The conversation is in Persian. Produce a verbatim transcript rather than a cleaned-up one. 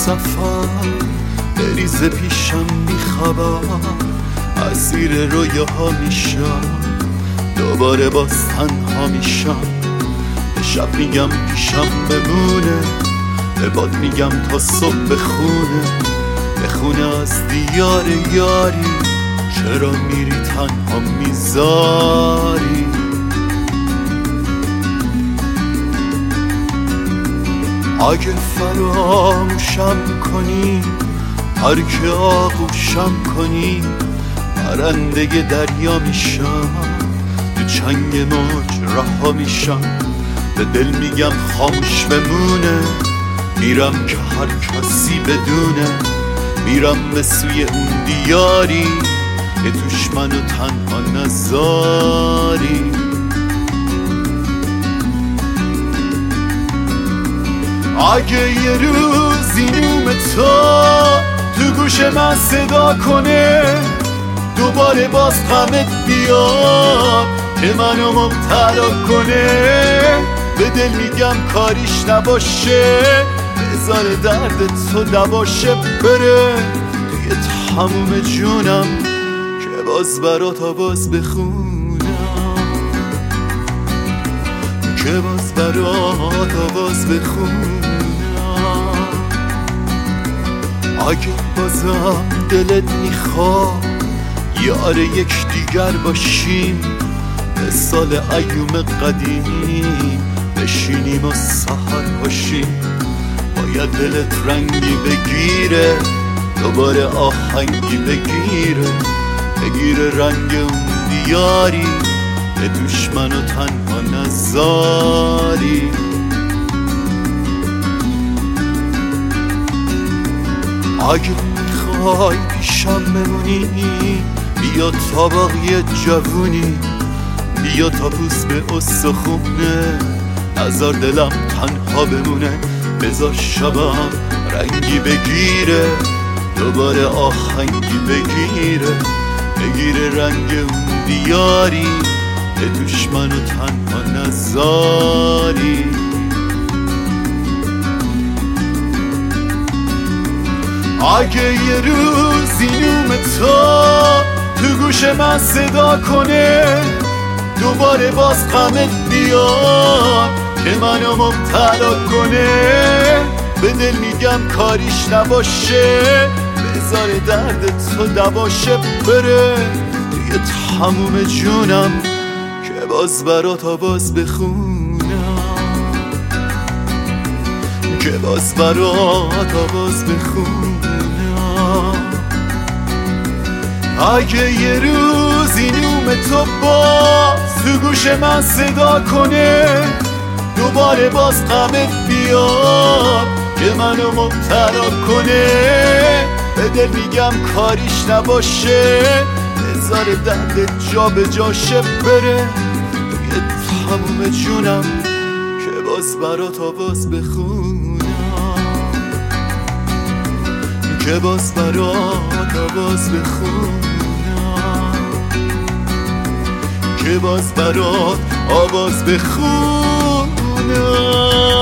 سفر بریز پیشم بی خبر، اسیر رویاها میشم، دوباره باز تنها میشم. به شب میگم پیشم بمونه، به باد میگم تا صبح بخونه، بخونه از دیار یاری، چرا میری تنها میذاری؟ اگه فراموشم کنی، هر که آغوشم کنی، پرنده دریا میشم، تو چنگ موج رها میشم. به دل میگم خاموش بمونه، میرم که هر کسی بدونه، میرم به سوی اون دیاری که توش منو تنها نذاری. اگه یه روزی نوم تو تو گوش من صدا کنه، دوباره باز غمت بیاد که منو مبتلا کنه، به دل میگم کاریش نباشه، بذار درد تو دواشه بره توی تموم جونم، که باز برات آواز بخونم، که باز برات آواز بخونم. اگه بازم دلت میخواد یار یک دیگر باشیم، به سال ایوم قدیمی بشینیم و سحر باشیم، باید دلت رنگی بگیره، دوباره آهنگی بگیره، بگیره رنگ اون دیاری که توش منو تنها نذاری. اگه میخوای پیشم بمونی، بیا تا باقی جوونی، بیا تا پوست به استخونه، نذار دلم تنها بمونه، بذار شبم رنگی بگیره، دوباره آهنگی بگیره، بگیره رنگ اون دیاری که توش منو تنها نذاری. اگه یه روزی نوم تو تو گوش من صدا کنه، دوباره باز غمت بیاد که منو مبتلا کنه، به دل میگم کاریش نباشه، بذار درد تو دواشه بره توی تموم جونم، که باز برات آواز بخونم، که باز برات آواز بخونم. اگه یه روزی نوم تو باز تو گوش من صدا کنه، دوباره باز غمت بیاد که منو مبتلا کنه، به دل میگم کاریش نباشه، بذار درد جا به جاشه بره توی تموم جونم، که باز برات آواز بخونم، که باز برات آواز بخونم، که باز برات آواز بخونم.